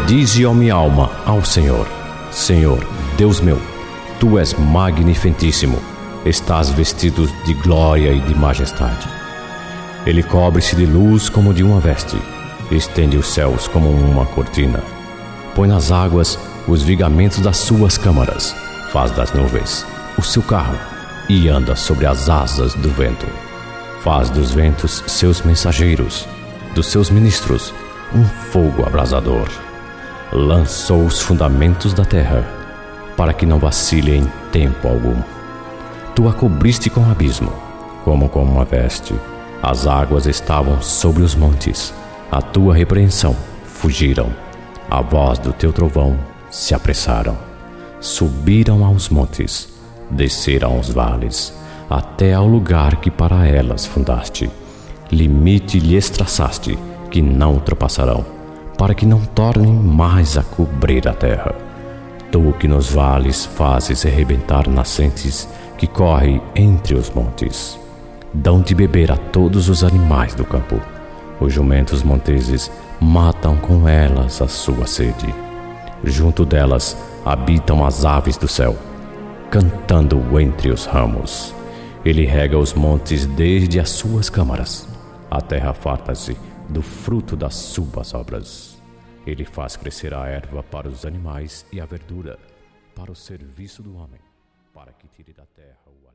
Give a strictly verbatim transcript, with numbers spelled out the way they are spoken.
Bendize, ó minha alma, ao Senhor. Senhor, Deus meu, Tu és magnificentíssimo, estás vestido de glória e de majestade. Ele cobre-se de luz como de uma veste, estende os céus como uma cortina. Põe nas águas os vigamentos das suas câmaras, faz das nuvens o seu carro e anda sobre as asas do vento. Faz dos ventos seus mensageiros, dos seus ministros um fogo abrasador. Lançou os fundamentos da terra, para que não vacile em tempo algum. Tu a cobriste com abismo, como com uma veste. As águas estavam sobre os montes. A tua repreensão fugiram. A voz do teu trovão se apressaram. Subiram aos montes, desceram aos vales, até ao lugar que para elas fundaste. Limite lhes traçaste, que não ultrapassarão, para que não tornem mais a cobrir a terra. Tu que nos vales fazes arrebentar nascentes que correm entre os montes. Dão de beber a todos os animais do campo. Os jumentos monteses matam com elas a sua sede. Junto delas habitam as aves do céu, cantando entre os ramos. Ele rega os montes desde as suas câmaras. A terra farta-se do fruto das suas obras. Ele faz crescer a erva para os animais e a verdura para o serviço do homem, para que tire da terra o